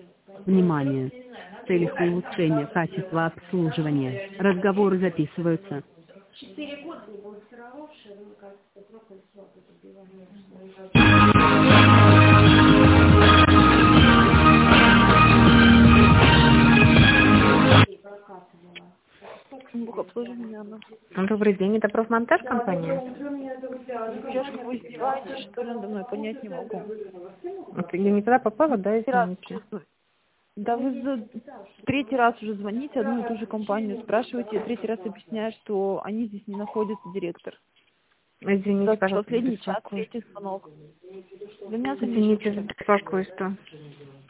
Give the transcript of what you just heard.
Внимание! В целях улучшения качества обслуживания разговоры записываются. 4 года не балансировавшая, мне кажется, просто слабо Бухобслуживание. Добрый день, это профмонтаж компания? Девушка, вы издеваетесь, что ли, надо мной, понять не могу. Я не туда попала, да, извините? Да вы за третий раз уже звоните одну и ту же компанию, спрашиваете, я третий раз объясняю, что они здесь не находятся, директор. Извините, пожалуйста, за последний час, беспокойство. третий звонок. Для меня Извините за беспокойство.